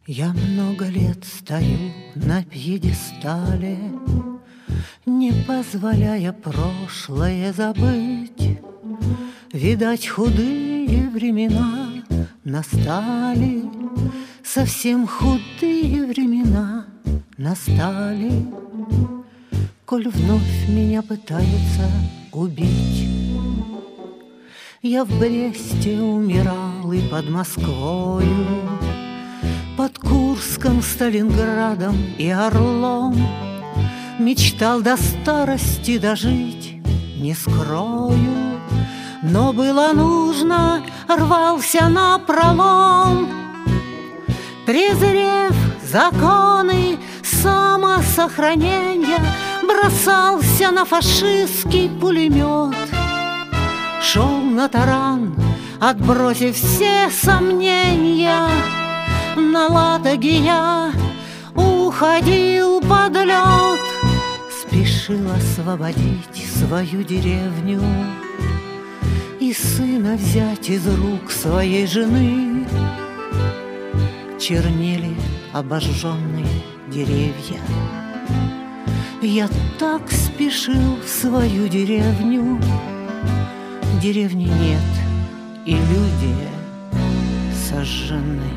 Я много лет стою на пьедестале, не позволяя прошлое забыть. Видать, худые времена настали, совсем худые времена настали. Коль вновь меня пытаются убить, я в Бресте умирал и под Москвою, под Курском, Сталинградом и Орлом. Мечтал до старости дожить, не скрою, но было нужно, рвался напролом. Презрев законы самосохранения, бросался на фашистский пулемет. Шел на таран, отбросив все сомнения. На Ладоге я уходил под лед, спешил освободить свою деревню и сына взять из рук своей жены. Чернели обожженные деревья. Я так спешил в свою деревню. Деревни нет, и люди сожжены.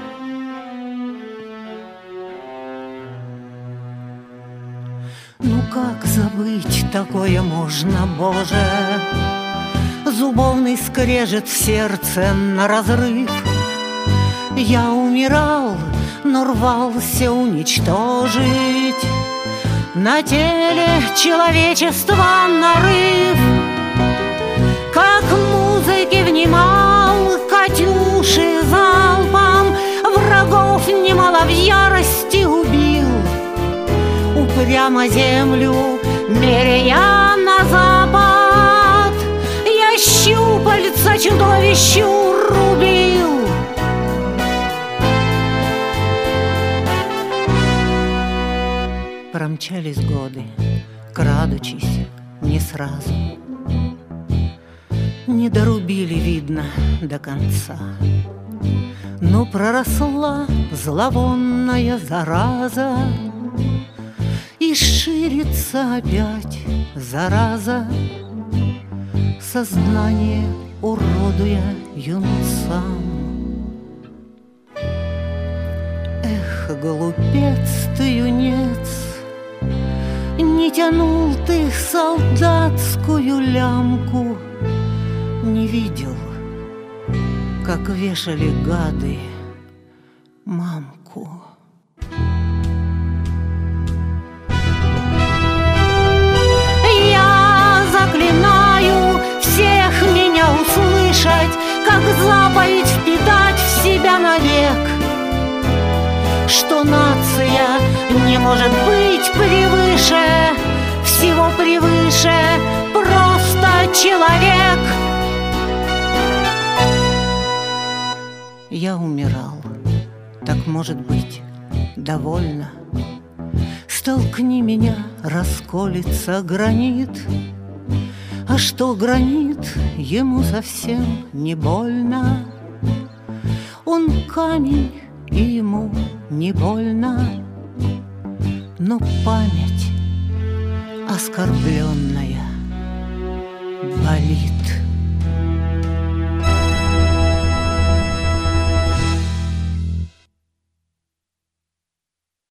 Ну как забыть такое можно, Боже? Зубовный скрежет в сердце наразрыв. Я умирал, но рвался уничтожить на теле человечества нарыв. Как музыке внимал Катюши залпом, врагов немало в ярости убил. Упрямо землю меряя на запад, я щупальца чудовищу рубил. Промчались годы, крадучись не сразу, не дорубили, видно, до конца. Но проросла зловонная зараза, и ширится опять зараза, сознание уродуя юнцам. Эх, глупец ты, юнец, не тянул ты солдатскую лямку, не видел, как вешали гады мамку. Я заклинаю всех меня услышать, как заповедь впитать в себя навек, что нация не может быть превыше, всего превыше просто человек. Я умирал, так может быть, довольно. Столкни меня, расколется гранит, а что гранит, ему совсем не больно. Он камень, и ему не больно, но память оскорбленная болит.